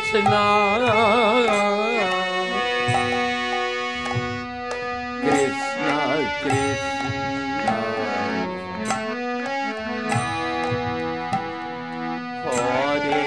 Krishna Krishna Krishna Hare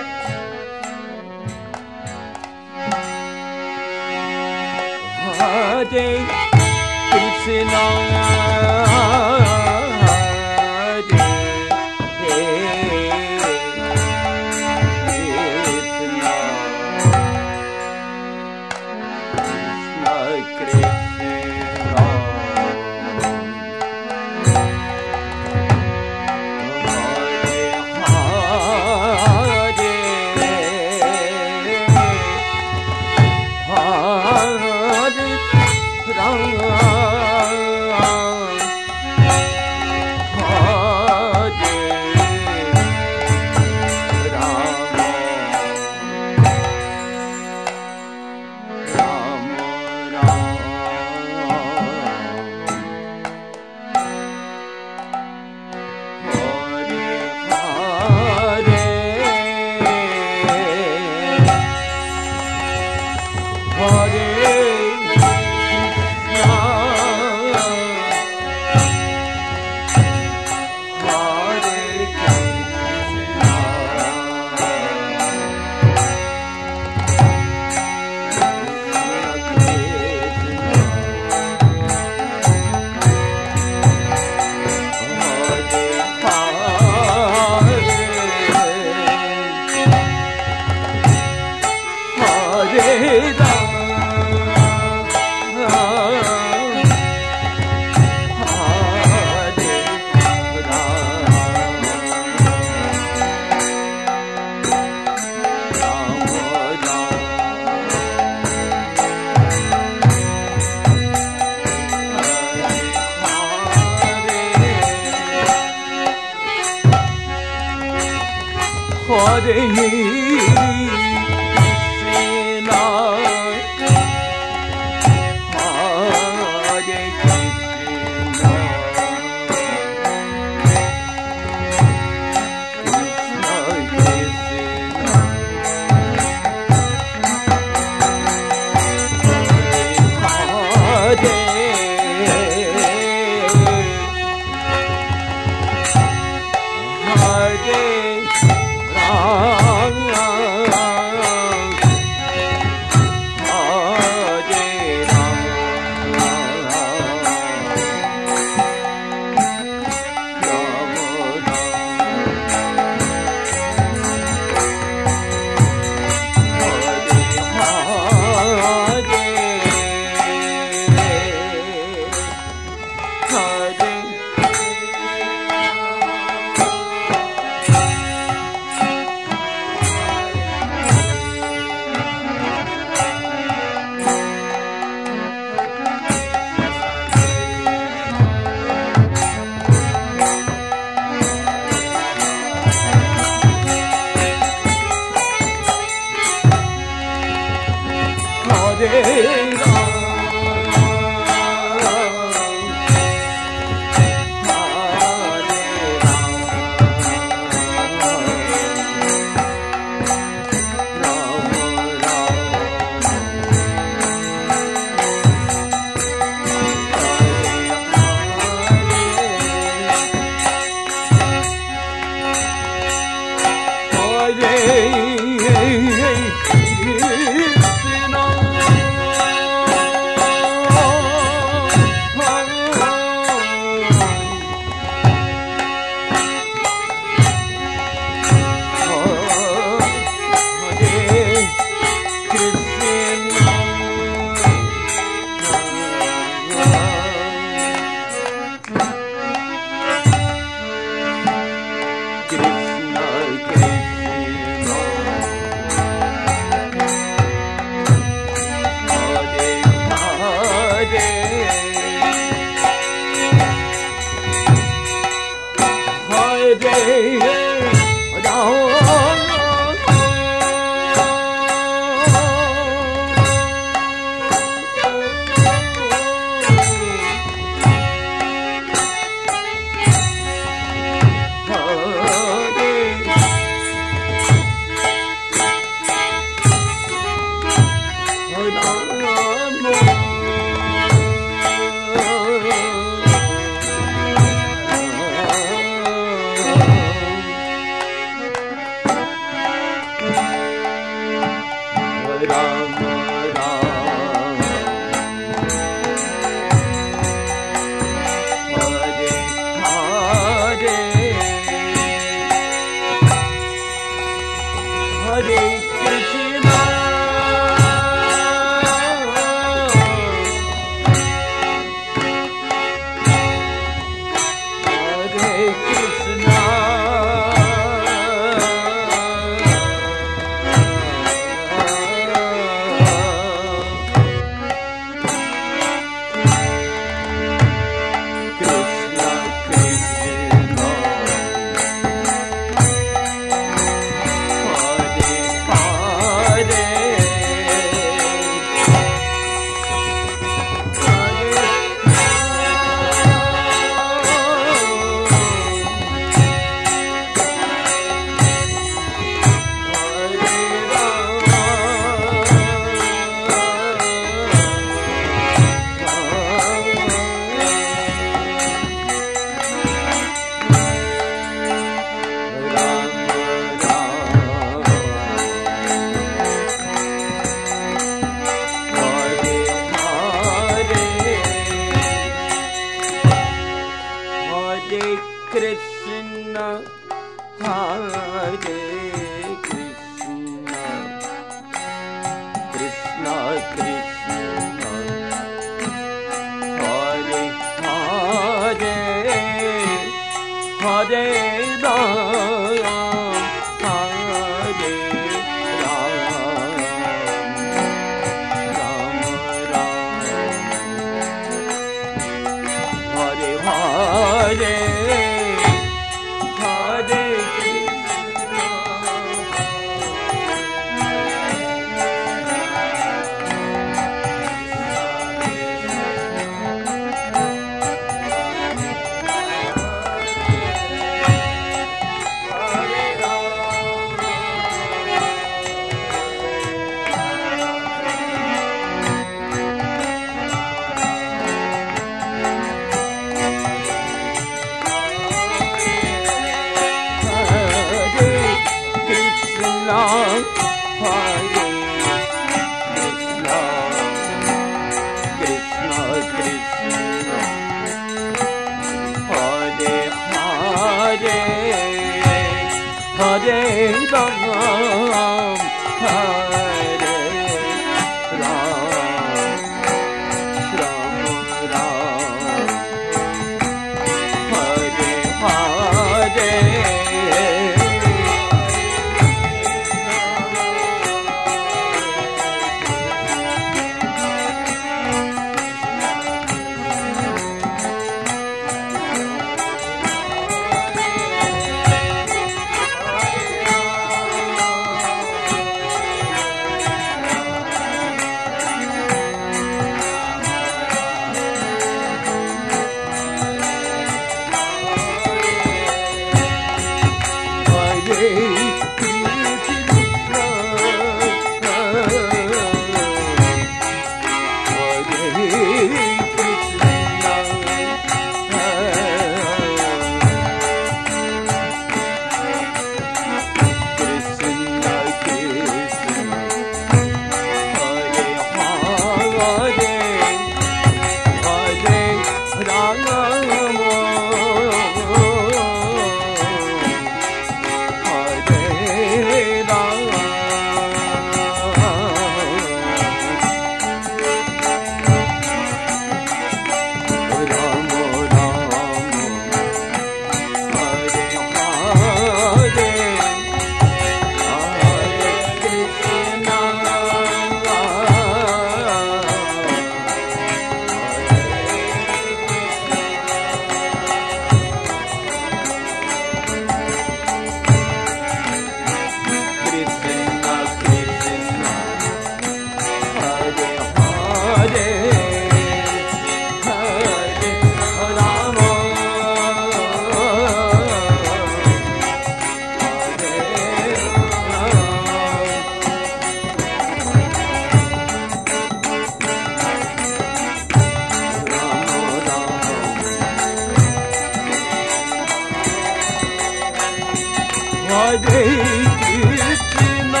Hare Krishna,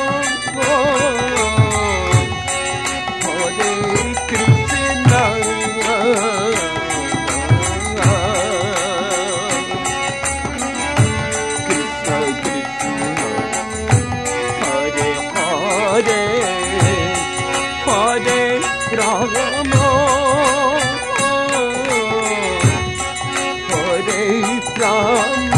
Hare Krishna, Krishna Krishna, Hare Hare, Hare Rama, Hare Rama.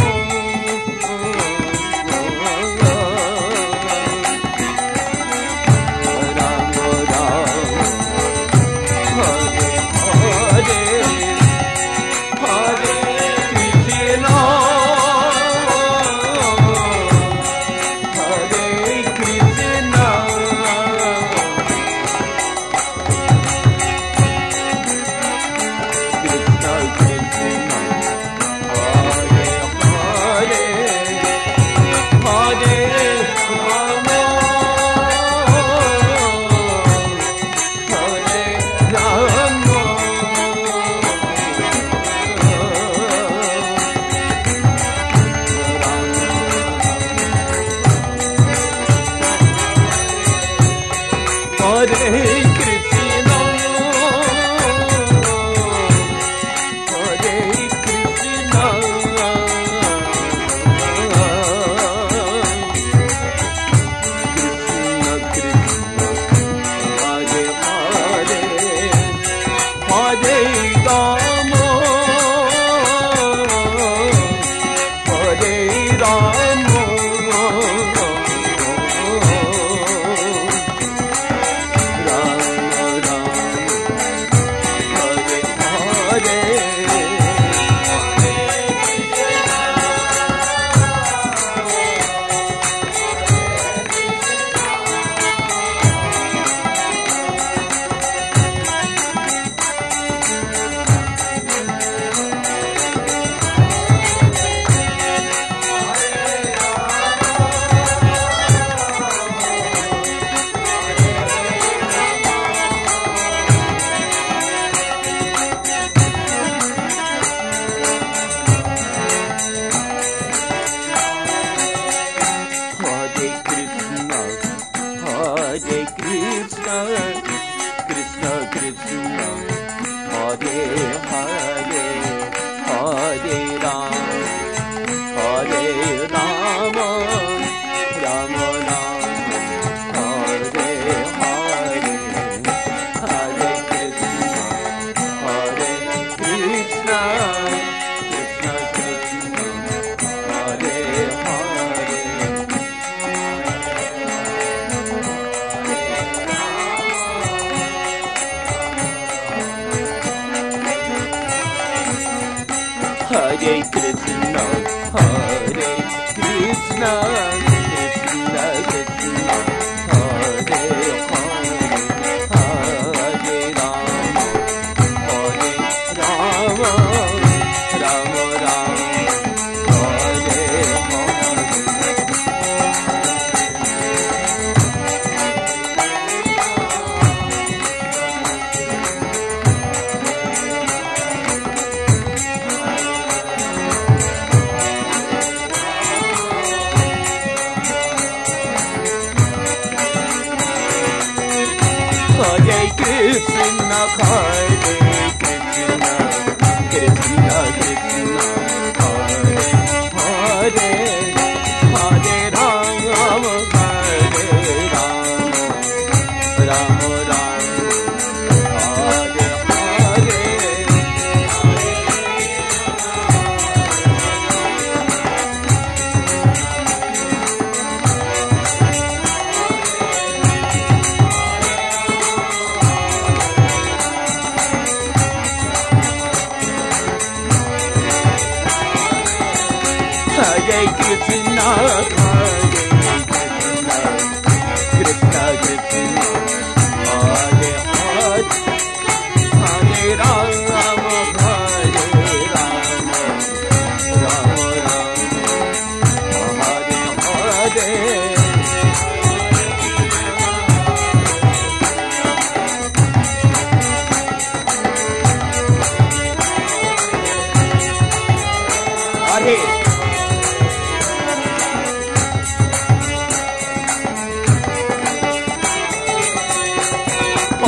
Hare Krishna, Hare Krishna, Krishna Krishna, Hare Hare, Hare Rama, Hare Rama, Rama Rama, Hare Hare Krishna, Hare Krishna, Krishna Krishna, Hare Hare, Hare Rama, Hare Rama, Rama Rama, Hare Hare. Hare Krishna, Hare Krishna, Krishna Krishna, Hare Hare, Hare Rama, Hare Rama, Rama Rama, Hare Hare. Hare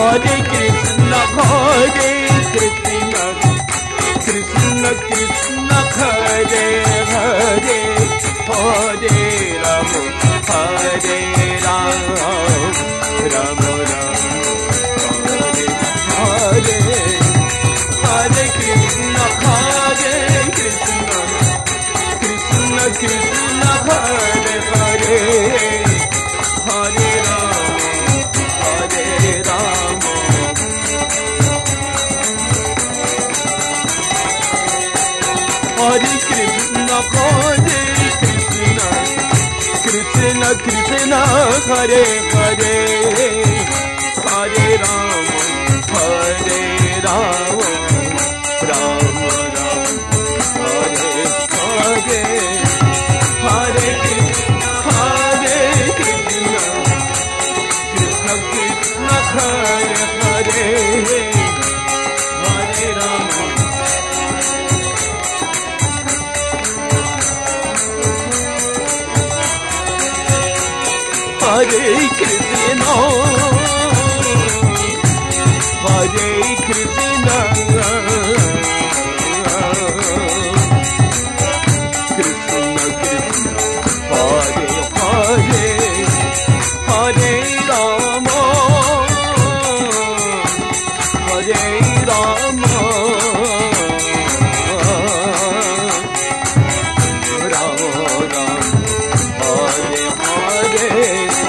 Hare Krishna, Hare Krishna, Krishna Krishna, Hare Hare, Hare Rama, Hare Rama, Rama Rama, Hare Hare. Hare Krishna, Hare Krishna, Krishna Krishna, Hare Hare, Hare Rama, Hare Rama. Hare Krishna, Hare Krishna, Krishna Krishna, Hare Hare, Hare Rama, Hare Rama, Rama Rama, Hare Hare. Hare Krishna, Hare Krishna, Krishna Krishna, Hare Hare, Hare Rama. Hare Krishna, Hare Krishna, Krishna Krishna, Hare Hare, Hare Rama, Hare Rama, Rama Rama, Hare Hare.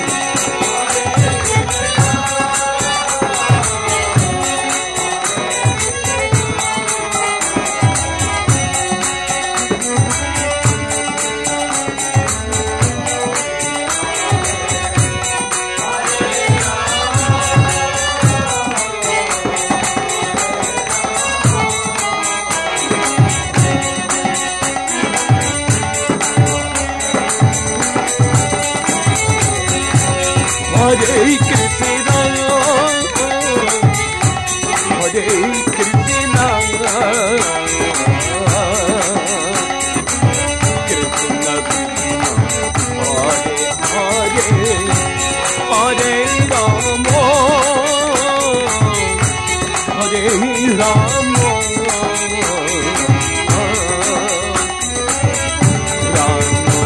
Hare Krishna, Hare Krishna, Krishna Krishna, Hare Hare, Hare Rama, Hare Rama, Rama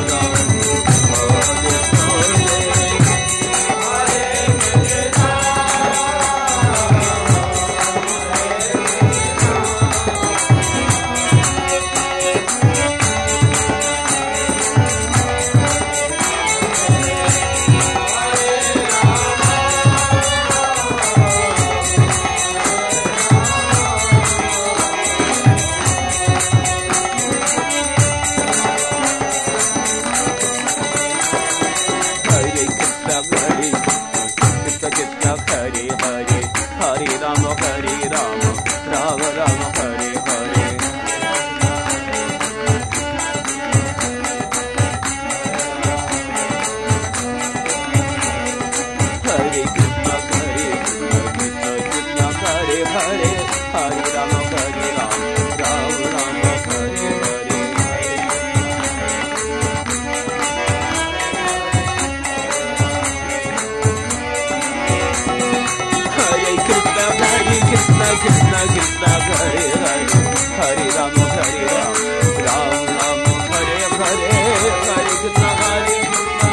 Krishna Krishna Hare Hare, Hare Rama Hare Rama, Rama Rama Hare Hare, Hare Krishna Hare Krishna.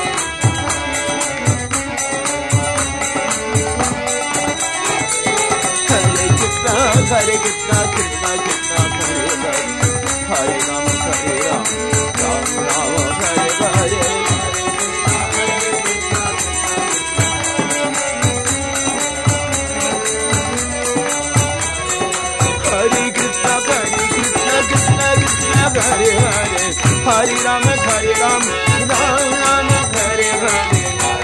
Hare Krishna, Hare Krishna, Krishna Krishna, Hare Hare, Hare Rama, Hare Rama, Rama Rama, Hare Hare. Hare Krishna, Hare Krishna, Krishna Krishna, Hare Hare, Hare Rama, Hare Rama, Rama Rama, Hare Hare.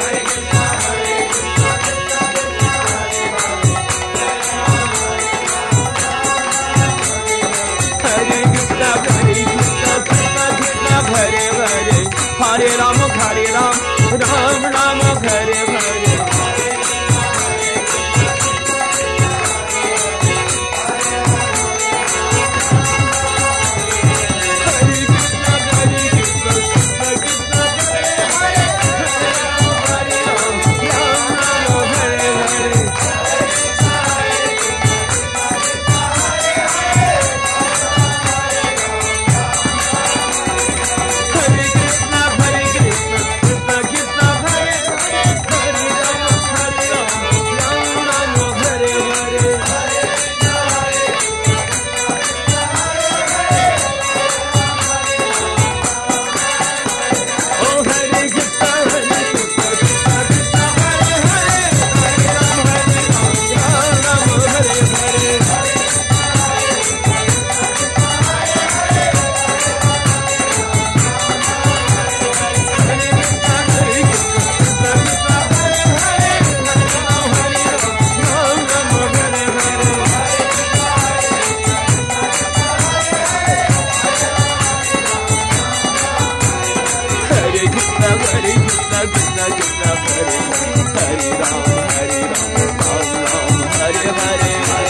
Hare Rama, Hare Rama, Rama Rama, Hare Hare. Hare Krishna Krishna Hare Hare Ram Ram Hare Hare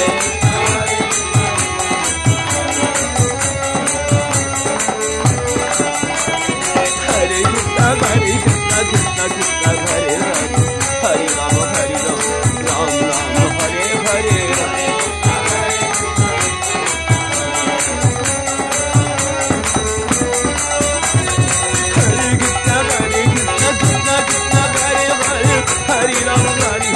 Hare Krishna Krishna Krishna Hare Hare Hare Ram Ram Hare Hare Hare Ram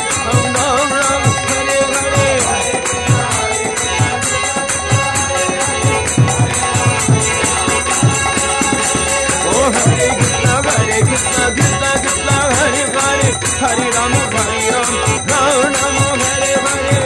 Ram Hare Hare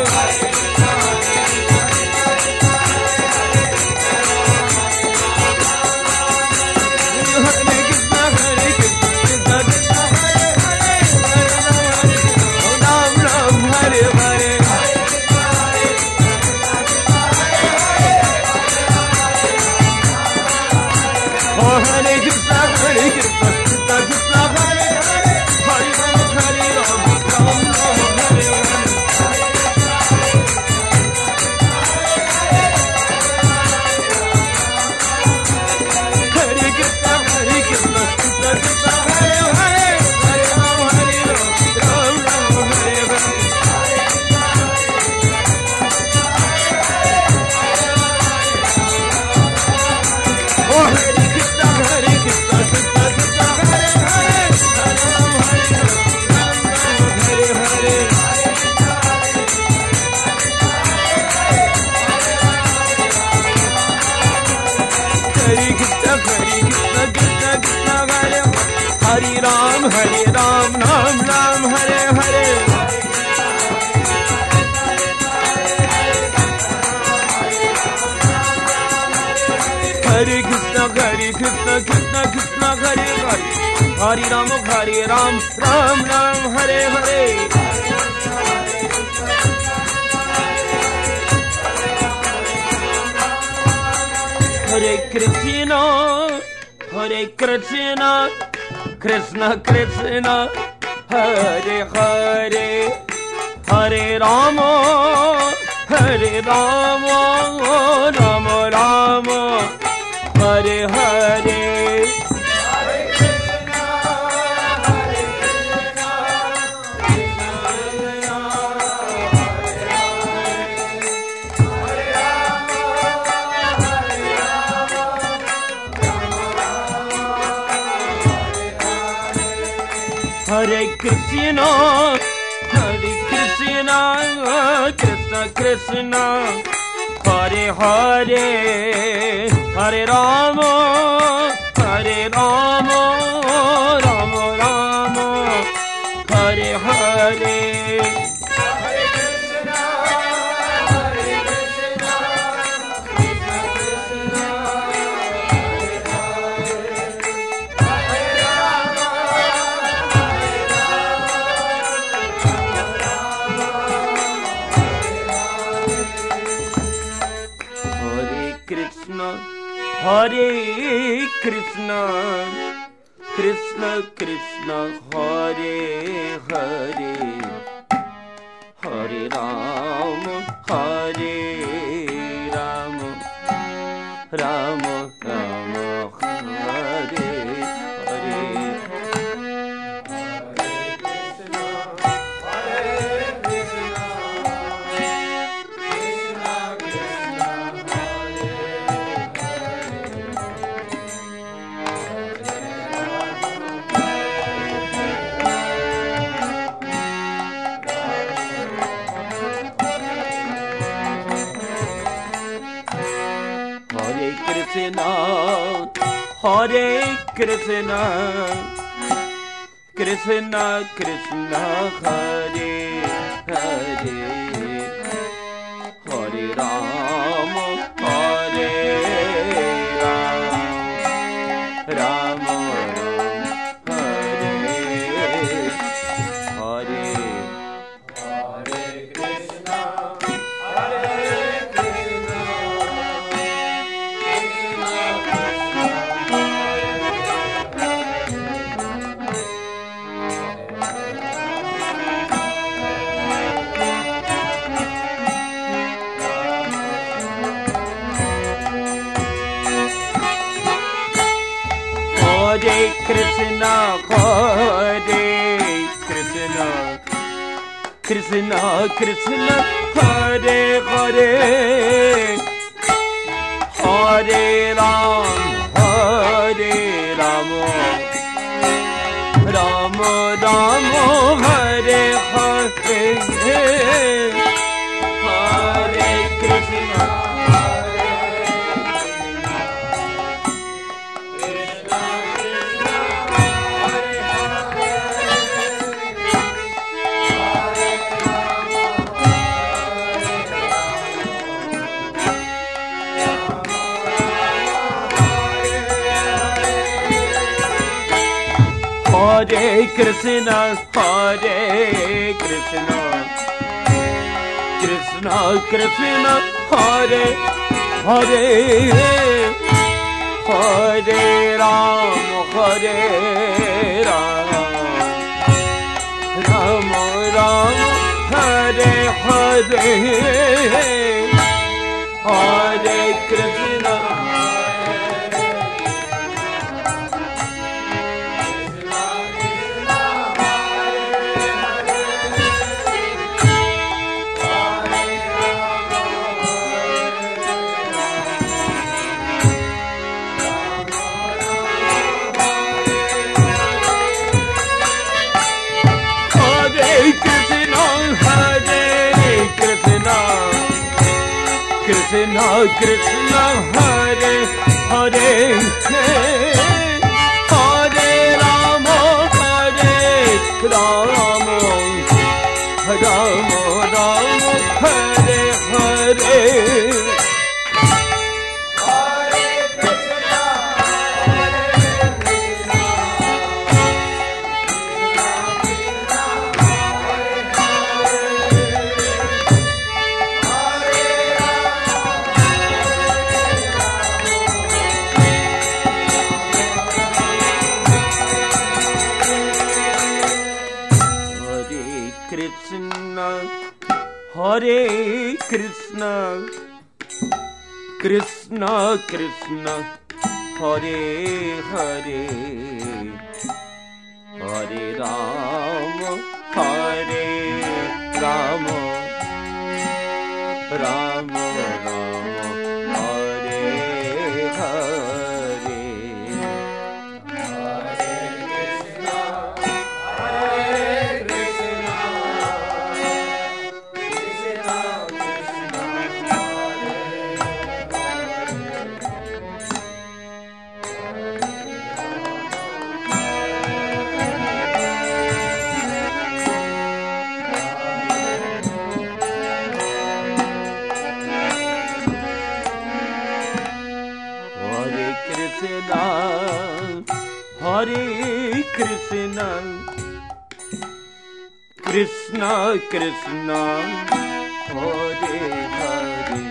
Hare Ram Ram Hare Hare Hare Krishna Krishna Krishna Hare Hare Hare Ram Ram Hare Hare Hare Krishna Krishna Krishna Hare Hare Hare Rama Rama Rama Hare Hare Hare Krishna Krishna Krishna Hare Hare Hare Rama Rama Rama Hare Hare Hare Krishna Krishna Krishna Hare Hare Hare Rama Rama Rama Hare Hare Hare Krishna Krishna Krishna Hare Hare Hare Rama Rama Hare Hare Hare Krishna Hare Krishna, Hare Krishna, Krishna Krishna, Hare Hare, Hare Ram, Hare Ram, Ram Ram, Hare Hare, Hare Krishna. Hare Krishna, Hare Krishna, Krishna Krishna, Hare Hare, Hare Ram, Hare Ram, Ram Ram, Hare Hare, Hare Krishna. Krishna Krishna, Hare Hare, Hare Rama, Hare Rama, Rama Rama, Hare Hare. Hare Krishna, Krishna Krishna, Hare Hare, Hare Rama, Hare Rama, Rama Rama, Hare Hare, Hare Krishna, Hare Krishna. Hare Krishna, Krishna Krishna, Hare Hare,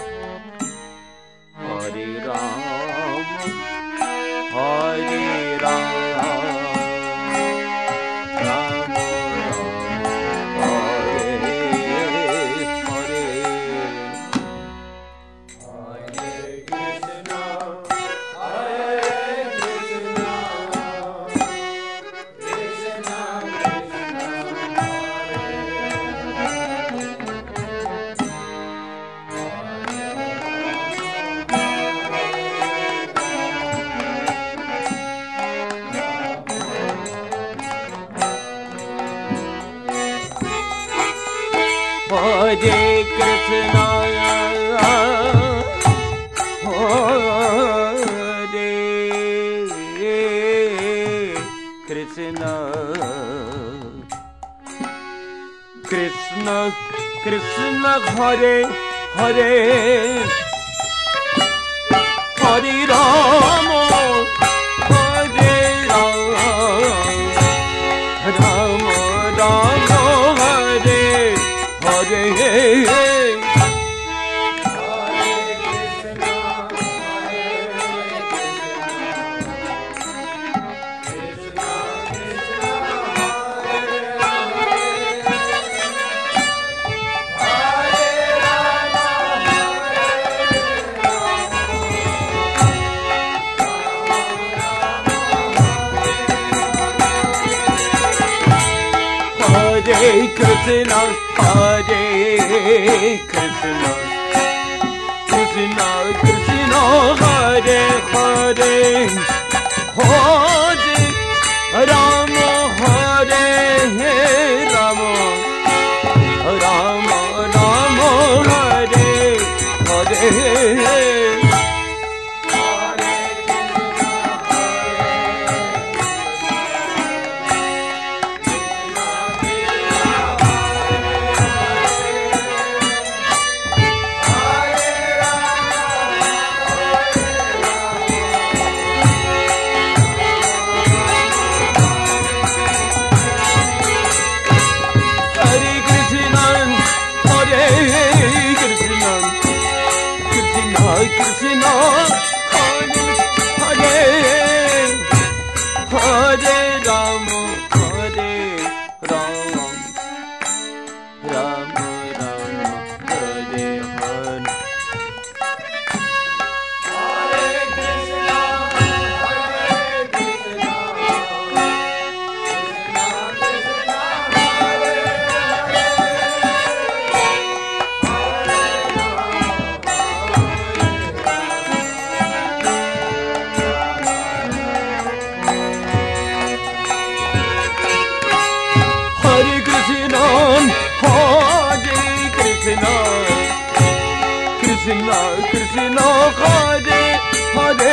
Hare Rama, Hare Rama, Rama Rama, Hare Hare, Hare Krishna, Hare Krishna, Krishna Krishna, Hare Krishna, Krishna Krishna, Hare Hare, Hare Rama, Hare Rama, Rama Rama, Hare Hare. Krishna, Hare Krishna, Krishna Krishna, Hare Hare, Hare Rama, Hare Rama, Rama Rama, Hare Hare. Krishna, Hare Hare, Hare Rama, Hare Rama, Rama Rama, Hare Hare. Hare Krishna, Hare Krishna, Krishna Krishna, Krishna, Hare Hare,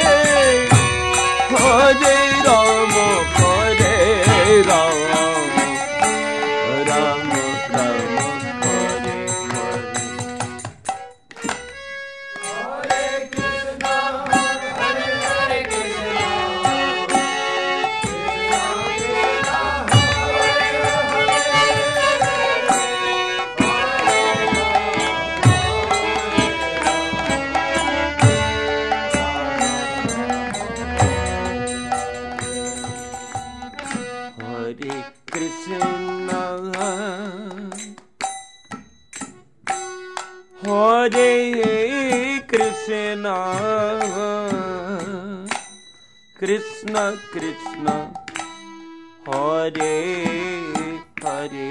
Hare Rama, Hare Rama, Rama Rama, Hare Hare. Hare Krishna, Hare Krishna, Hare Krishna, Krishna Krishna, Hare Hare,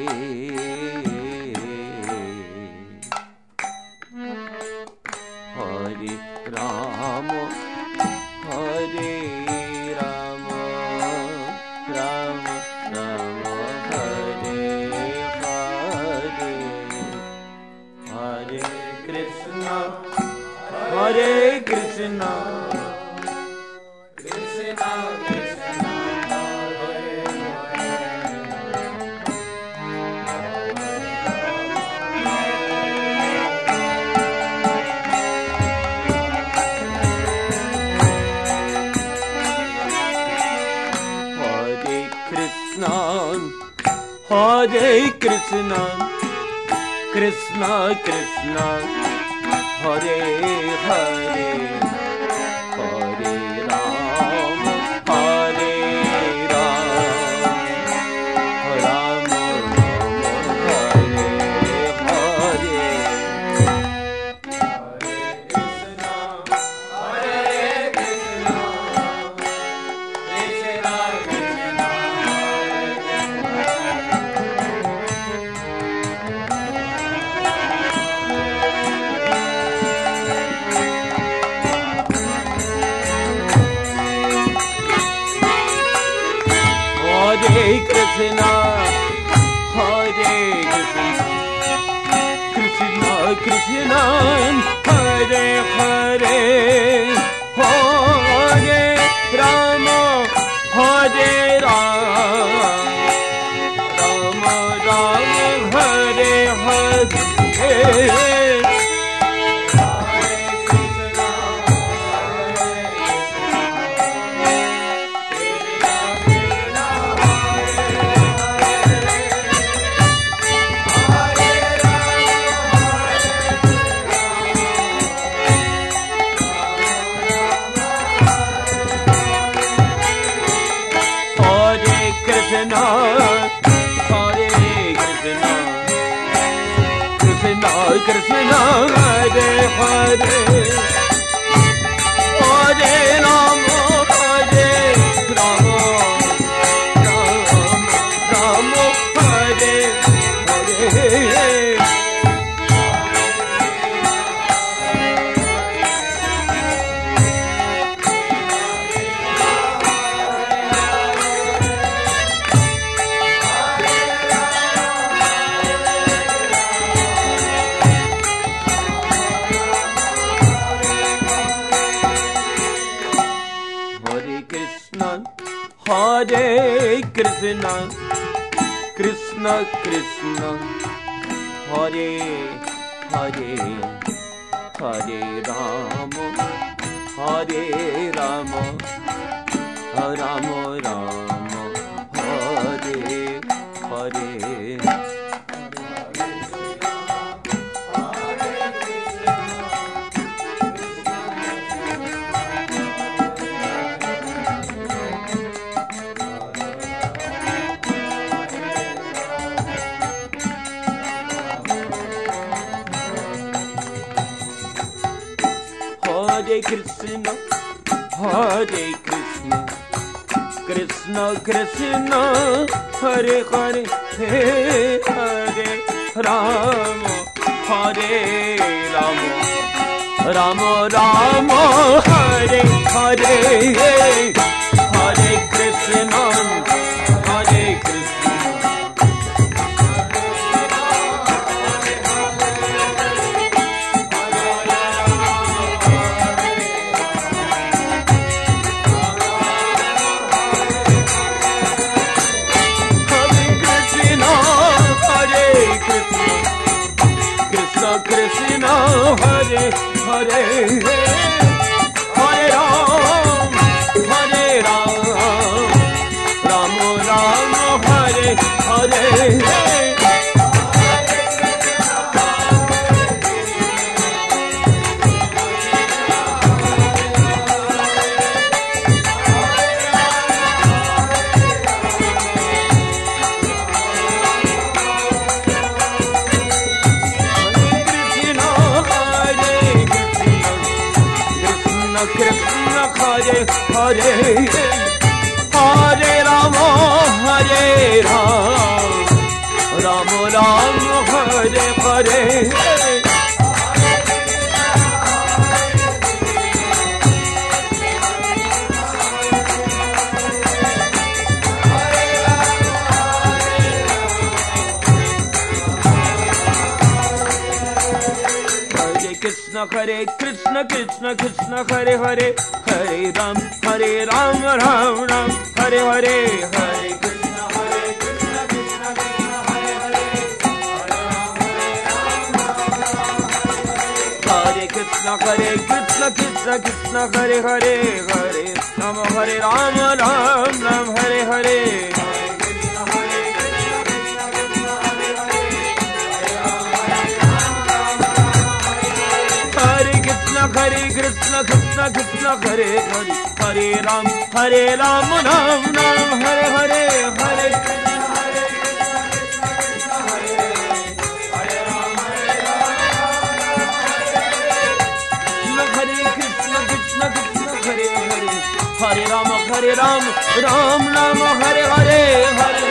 Hare Rama, Hare Rama, Rama Rama, Hare Hare, Hare Krishna, Hare Krishna, Krishna Krishna, Hare Hare Krishna, Krishna Krishna, Hare Hare, Hare Rama, Hare Rama, Rama Rama, Hare Hare, Hare Krishna, Hare Krishna, Krishna Krishna, Hare Krishna, Hare Krishna, Krishna Krishna, Hare Hare, Hare Rama, Hare Rama, Rama Rama, Hare Hare. Krishna, Hare Krishna, Krishna Krishna, Hare Hare, Hare Rama, Hare Rama, Rama Rama, Hare Hare Krishna, Krishna Krishna, Hare Hare, Hare Rama, Hare Rama, Rama Rama, Hare Hare. Hare Krishna, Hare Krishna, Krishna Krishna, Hare Hare, Hare Rama, Hare Rama, Rama Rama, Hare Hare, Hare Krishna, Hare Krishna. Krishna, Hare Hare, Hare Ram, Hare Ram, Ram Ram, Hare Hare. Krishna Hare Hare, Hare Rama, Hare Ram, Ram Ram, Hare Hare. Krishna Hare Krishna, Krishna Krishna Hare Hare, Hare Ram, Ram Ram, Hare Hare, Hare Krishna Hare Krishna, Krishna Krishna Hare Hare, Hare Krishna Hare Krishna, Krishna Krishna Hare Hare, Hare Ram, Ram Hare Hare. Hare Krishna, Krishna Krishna Hare Hare, Hare Ram, Ram Ram, Hare Hare, Hare Krishna, Krishna Krishna Hare Hare, Hare Ram, Hare Krishna, Krishna Krishna Hare Hare, Hare Ram, Ram Ram, Hare Hare, Hare.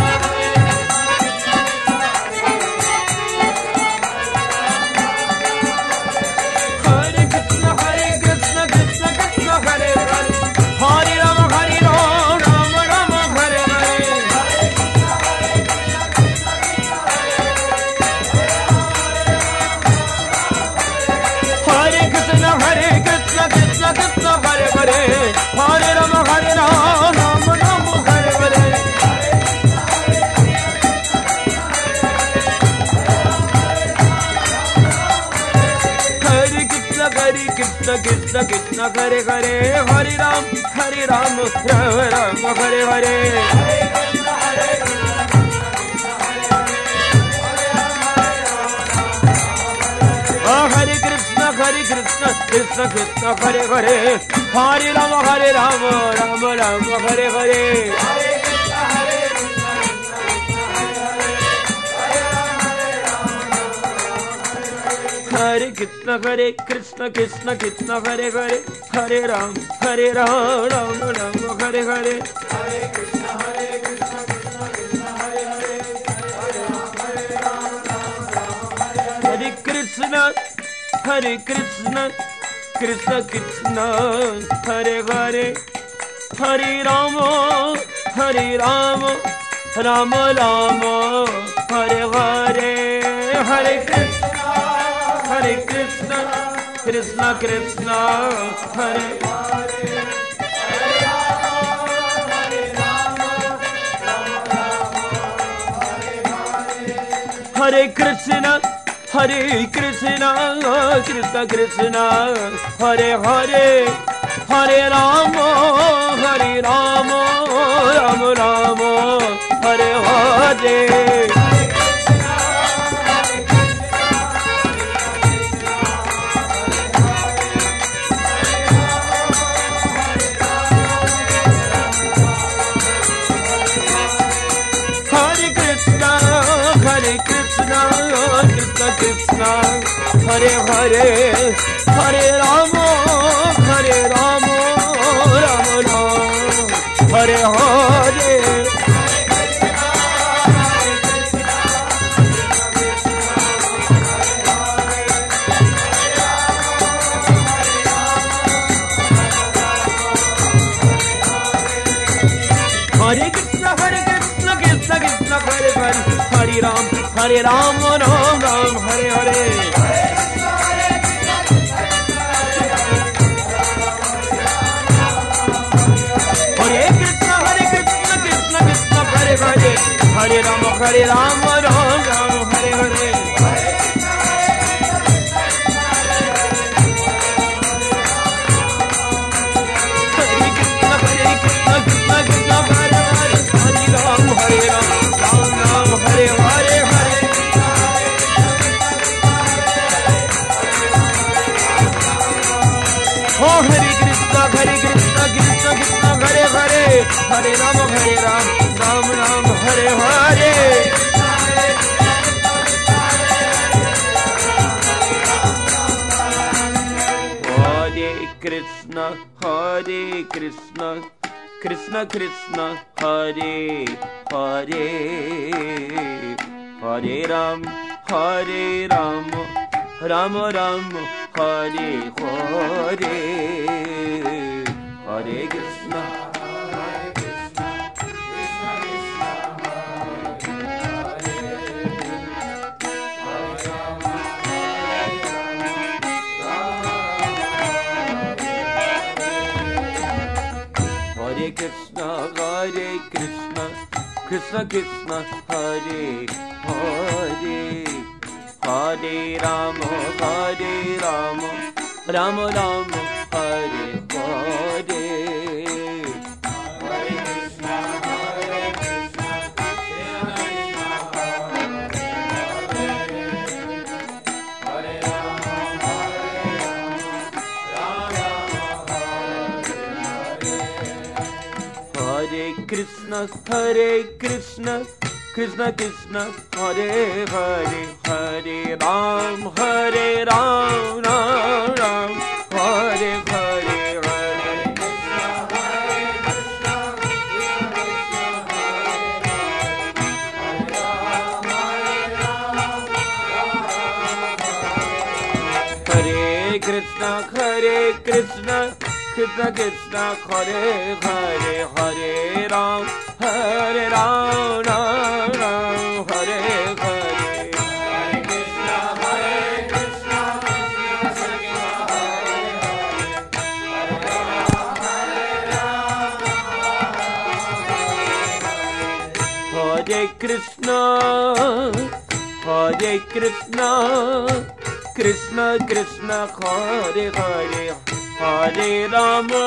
Krishna Krishna Hare Hare, Hare Ram, Ram Ram, Hare Hare. Hare Krishna, Krishna Krishna Hare Hare, Hare Ram, Ram Ram, Hare Hare. Hare Krishna, Krishna Krishna Hare Hare, Hare Ram, Ram Ram, Hare Hare. Hare Krishna, Krishna Krishna Hare Hare, Hare Ram, Ram Ram, Hare Hare. Hare Krishna, Krishna Krishna Hare Hare, Hare Ram, Ram Ram, Hare Hare. Hare Krishna, Krishna Krishna Hare Hare, Hare Ram, Hare Krishna Krishna Krishna Hare Hare Hare Rama Rama Rama Hare Hare Krishna Krishna Hare Hare Hare Rama Rama Rama Hare Hare Hare Krishna Krishna Krishna Hare Hare Hare Ram Ram Ram Hare Hare Hare Krishna Krishna Krishna Hare Hare Hare Ram Ram Ram Hare Hare Hare Krishna Krishna Hare Hare Hare Ram Ram Ram Hare Hare Hare Krishna Krishna Krishna Hare Hare Hare Ram Ram Ram Hare Hare Hare Krishna Krishna Krishna Hare Hare Hare Ram Ram Ram Hare Hare Krishna Krishna Krishna Krishna Hare Hare Hare Ram Ram Ram Hare Hare Hare Krishna Krishna Krishna Krishna Hare Hare Hare Ram Ram Ram Hare Hare Hare Krishna Krishna Hare Krishna Krishna Krishna Hare Hare Hare Rama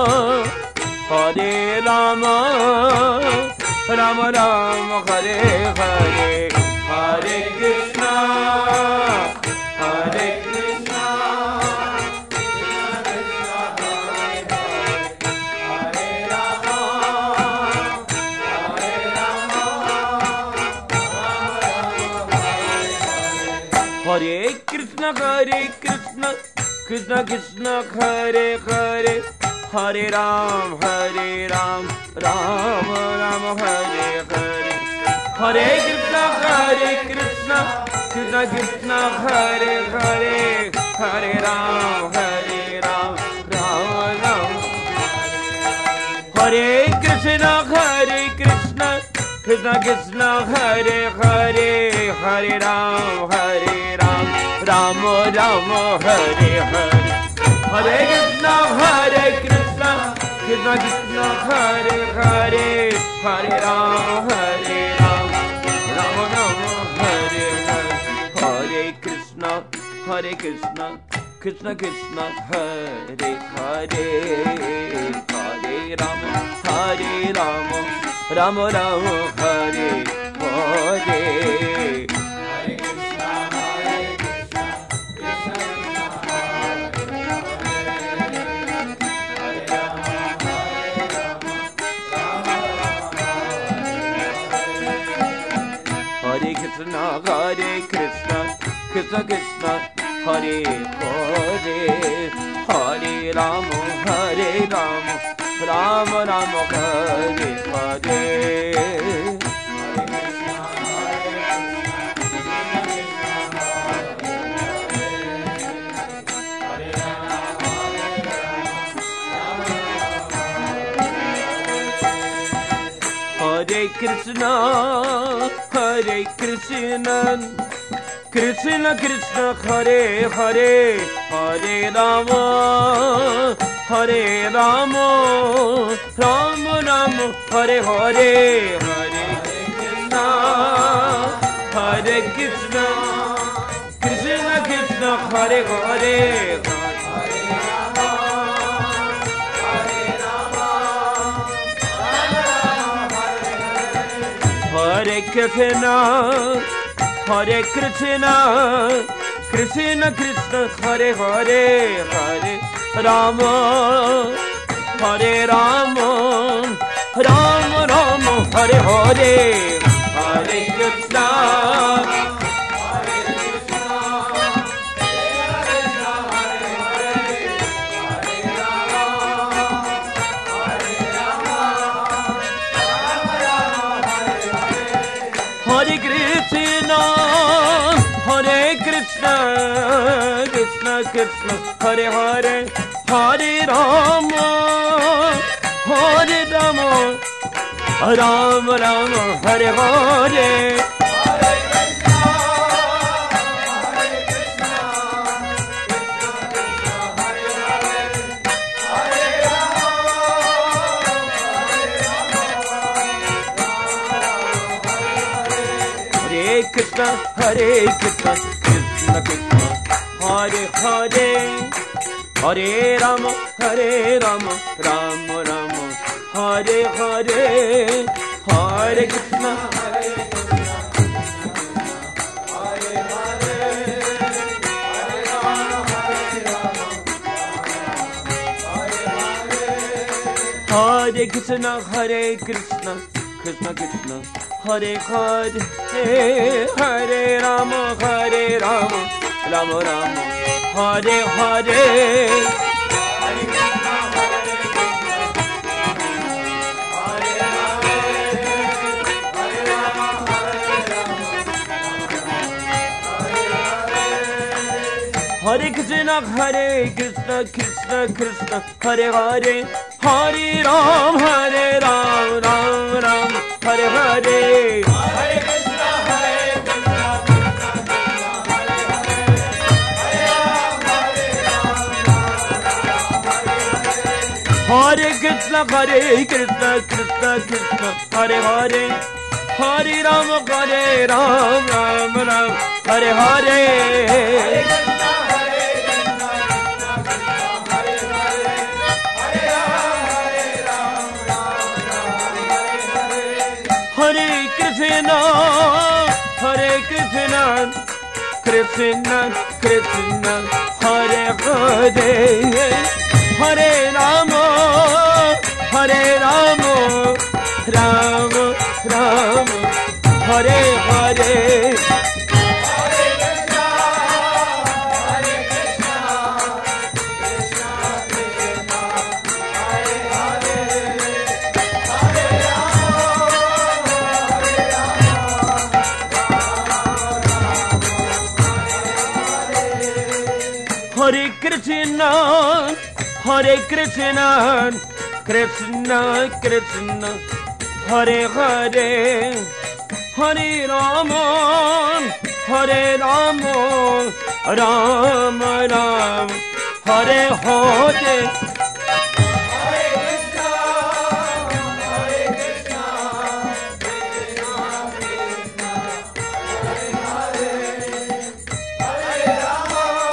Rama Rama Hare Hare Hare Krishna Hare Krishna Krishna Krishna Hare Hare Hare Ram Ram Ram Hare Hare Hare Krishna Krishna Krishna Hare Hare Hare Ram Ram Ram Hare Krishna Krishna Krishna Hare Hare Hare Ram Ram Ram Hare Hare Hare Krishna Krishna Krishna Hare Hare Hare Ram Ram Ram Hare Hare Krishna, Krishna Krishna, Hare Hare, Hare Rama, Hare Rama, Rama Rama, Hare Hare. Hare Krishna, Krishna Krishna, Hare Hare, Hare Rama, Hare Rama, Rama Rama, Hare Hare. Hare Krishna, Hare Krishna, Krishna Krishna, Hare Hare, Hare Rama, Hare Rama, Rama Rama, Hare Hare, Hare Krishna, Hare Krishna, Krishna Krishna, Hare Hare, Hare Krishna, Hare Krishna, Krishna Krishna, Hare Hare, Hare Rama, Hare Rama, Rama Rama, Hare Hare, Hare Krishna, Hare Krishna, Krishna Krishna, Hare Hare, Hare Rama, Hare Rama, Rama Rama, Hare Hare. Krishna, Hare Krishna, Krishna Krishna, Hare Hare, Hare Rama, Hare Rama, Rama Rama, Hare Hare, Hare Krishna, Hare Krishna, Hare Hare, Hare Rama, Hare Rama, Hare Hare, Hare Krishna, Hare Krishna, Krishna Krishna, Hare Hare, Hare Rama, Hare Rama, Rama Rama, Hare Hare. Hare Krishna, Hare Krishna, Krishna Krishna, Hare Hare, Hare Ram, Hare Ram, Ram Ram, Hare Hare. Hare Krishna, Hare Krishna, Krishna Krishna, Hare Hare, Hare Ram, Hare Ram, Ram Ram, Hare Hare. Hare Krishna, Hare Krishna, Krishna Krishna, Hare Hare, Hare Ram, Hare Ram, Ram Ram, Hare Hare. Hare Krishna, Hare Krishna, Krishna Krishna, Hare Hare, Hare Rama, Hare Rama, Rama Rama, Hare Hare. Hare Krishna, Hare Krishna, Krishna Krishna, Hare Hare, Hare Rama, Hare Rama, Rama Rama, Hare Hare. Hare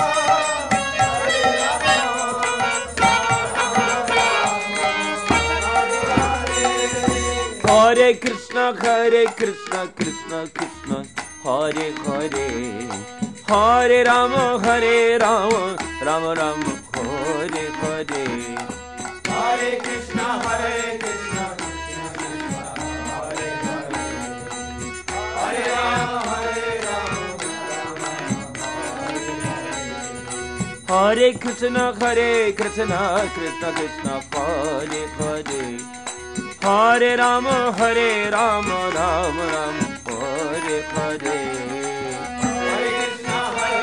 Hare Krishna Krishna Krishna Hare Hare Hare Rama Rama Rama Hare Hare Hare Krishna Krishna Hare Hare Hare Rama Hare Krishna Krishna Krishna Hare Hare Hare Rama Rama Rama Hare Hare Hare Krishna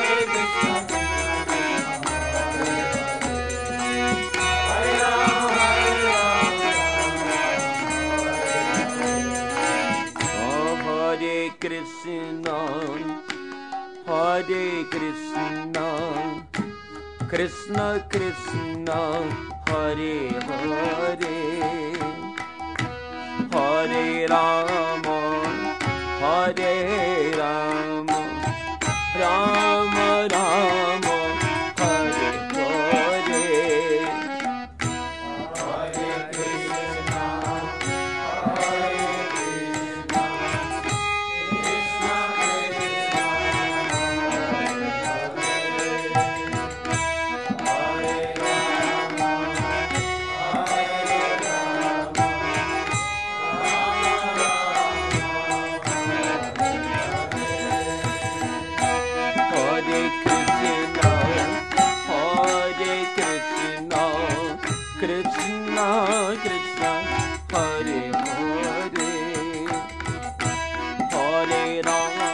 Hare Rama Hare Krishna Krishna Krishna Hare Hare Hare Rama Rama Rama Hare Hare Hare Krishna Krishna Krishna Hare Hare Hare Rama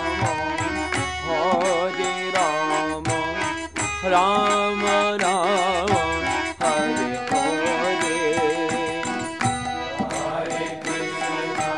Rama Rama Hare Hare Hare Krishna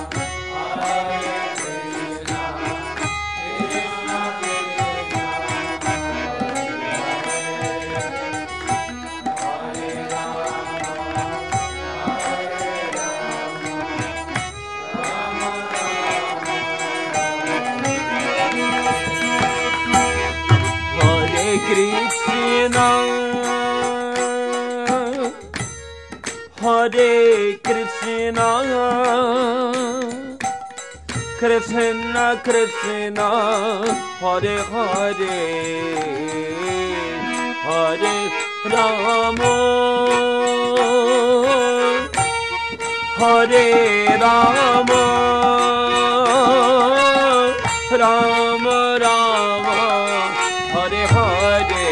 Krishna Krishna Hare Hare Hare Rama Rama Rama Hare Hare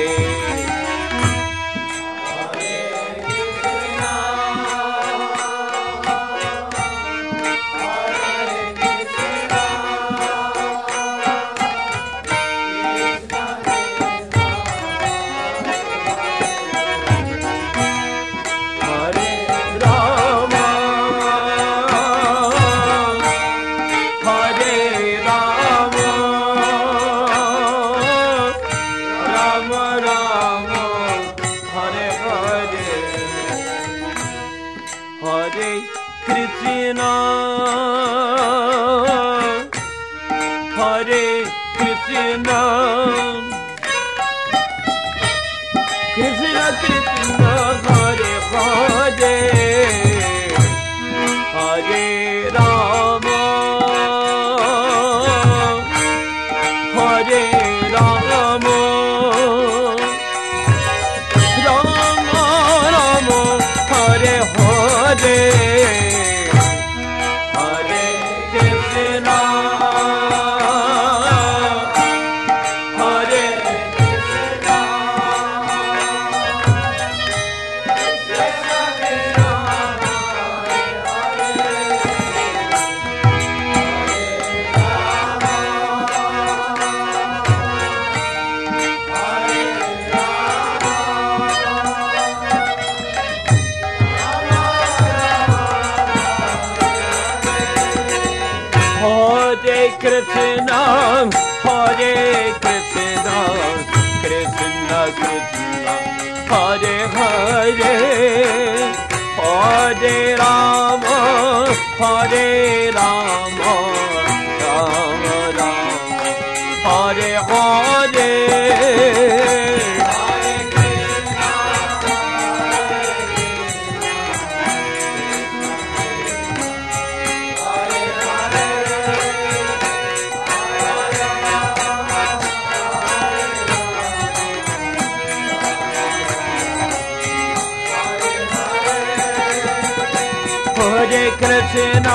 Hare Krishna,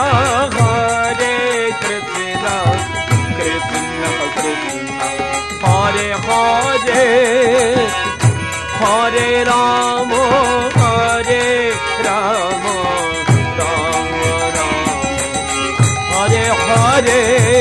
Krishna Krishna, Hare Hare, Hare Rama, Hare Rama, Rama Rama, Hare Hare.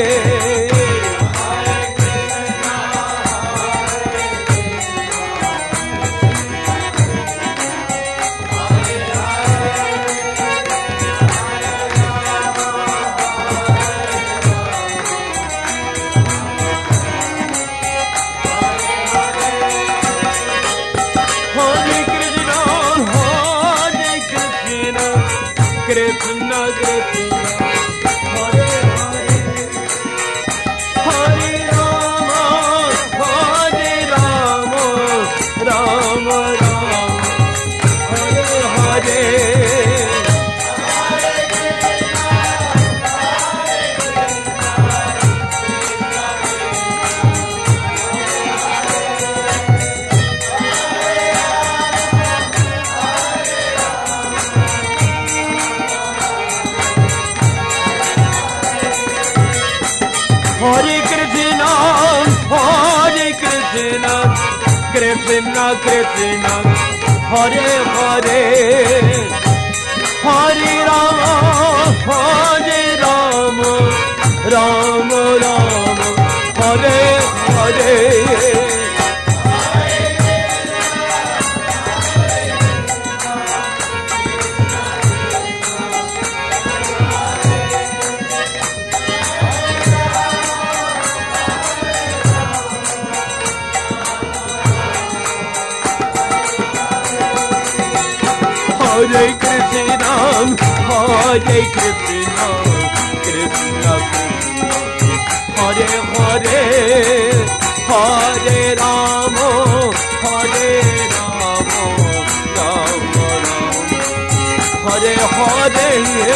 Krishna Krishna, Hare Hare, Hare Rama, Hare Rama, Rama Rama, Hare Hare. Hare Krishna, Hare Krishna, Krishna Krishna, Hare Hare, Hare Rama, Hare Rama, Rama Rama, Hare Hare. Hare Krishna, Hare Krishna, Krishna Krishna, Hare Hare, Hare Rama, Hare Rama, Rama Rama, Hare Hare.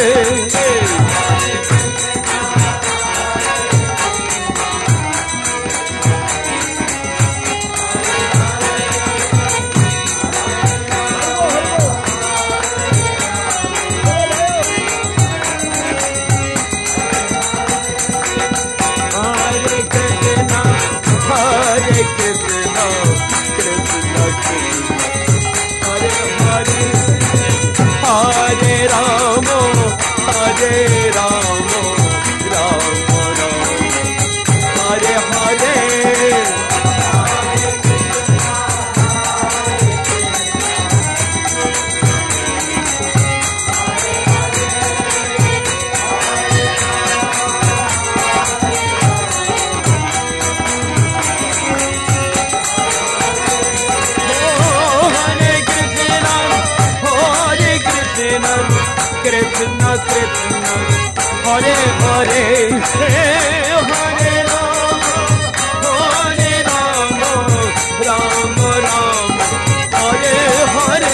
Hare Krishna, Krishna Krishna, Hare Hare, Hare Rama, Hare Rama, Rama Rama, Hare Hare. Krishna Krishna, Hare Hare, Hare Rama, Hare Rama, Rama Rama, Hare Hare.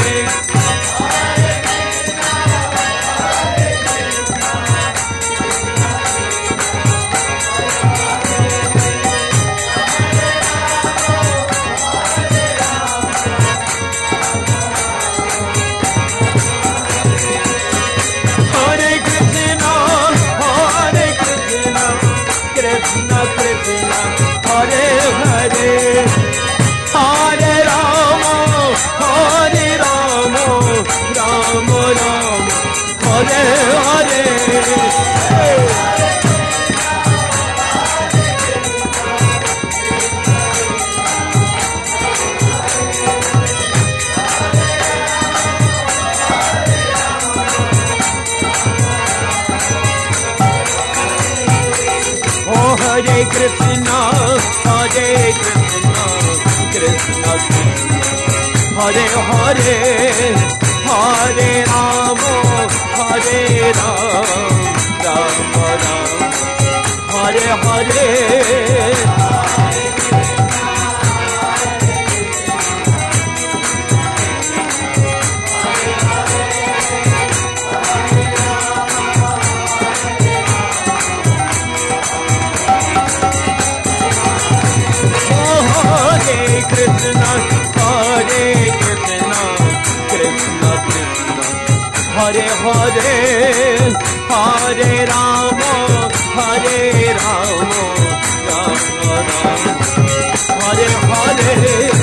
Krishna Krishna, Hare Hare, Hare Rama, Hare Rama, Rama Rama, Hare Hare. Hare Krishna, Hare Krishna, Krishna Krishna, Hare Hare, Hare Rama, Hare Rama, Rama Rama, Hare Hare. Krishna, Hare Krishna, Krishna Krishna, Hare Hare. Hare Hare Rama Hare Rama Rama Rama Hare Hare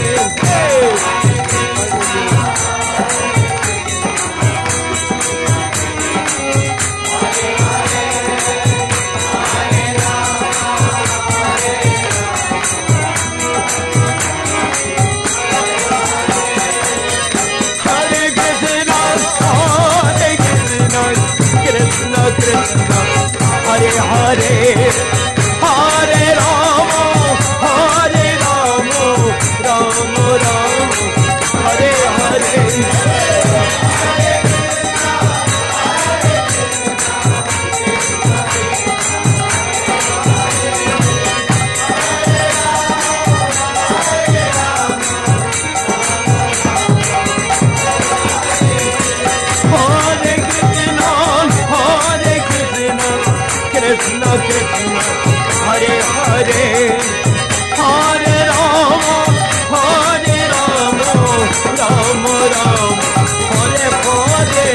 Krishna Hare Hare Hare Rama Hare Rama Rama Rama Hare Hare Krishna Krishna Hare Hare Hare Rama Hare Rama Rama Rama Hare Hare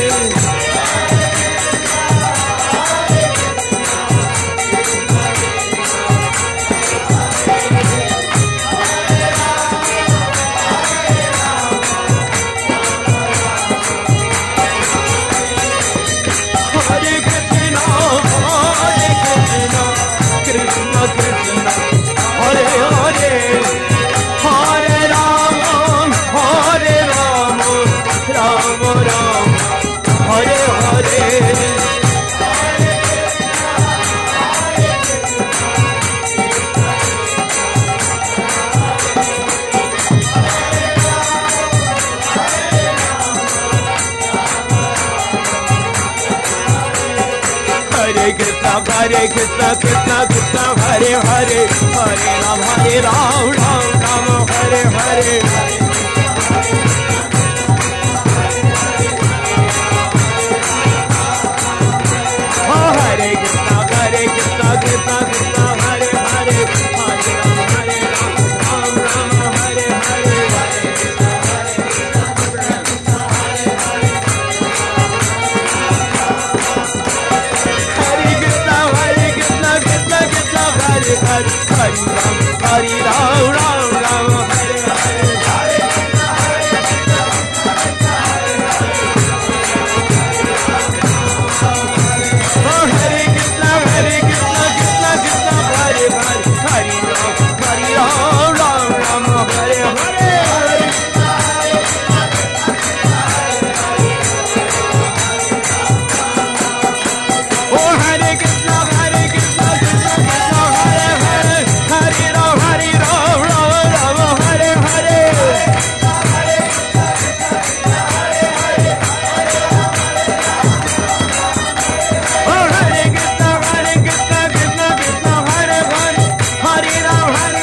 Krishna Krishna Hare Hare Hare Rama Hare Rama Rama Rama Hare Hare Hare Krishna Krishna Krishna Hare Hare Hare Ram Ram Ram Hare Hare Hare Krishna Krishna Krishna Hare Hare Hare Ram Ram Hare Hare Hare Ram Ram Ram Hare Hare Hare Krishna Krishna Krishna Hare Hare Hare Ram Ram Hare Hare Oh Hare Krishna Krishna Krishna Hare Hare Hare Ram Ram Hare Hare Oh Hare Krishna Krishna Krishna Hare Hare Hare Ram Hare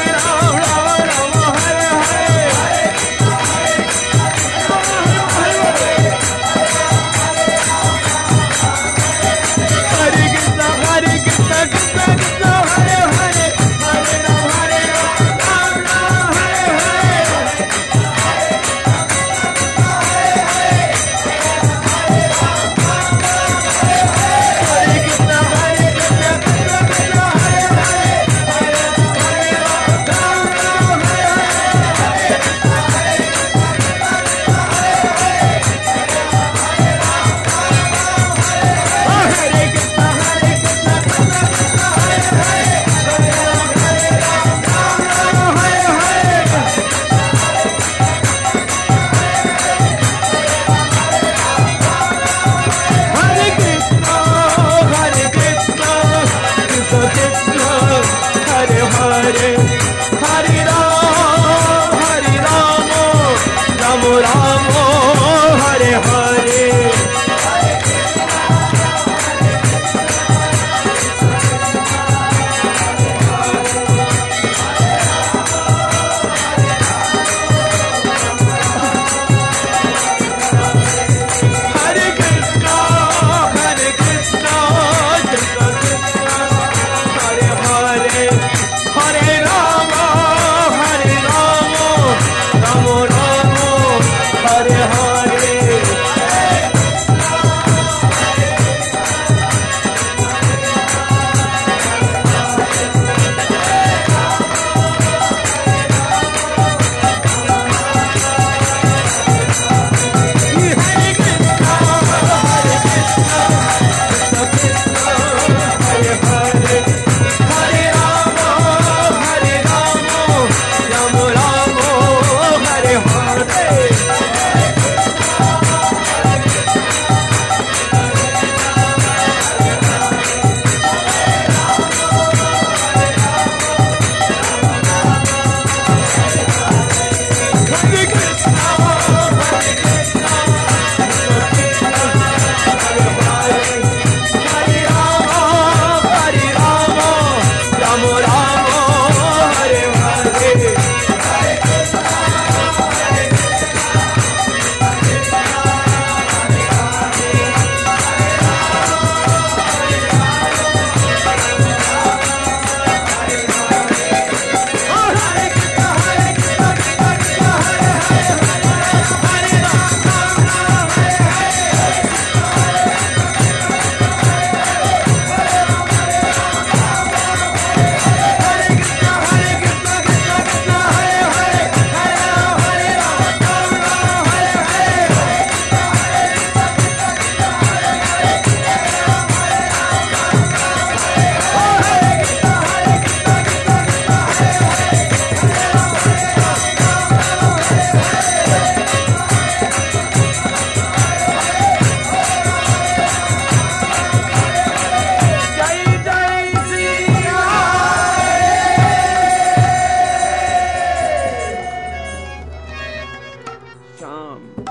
Ram.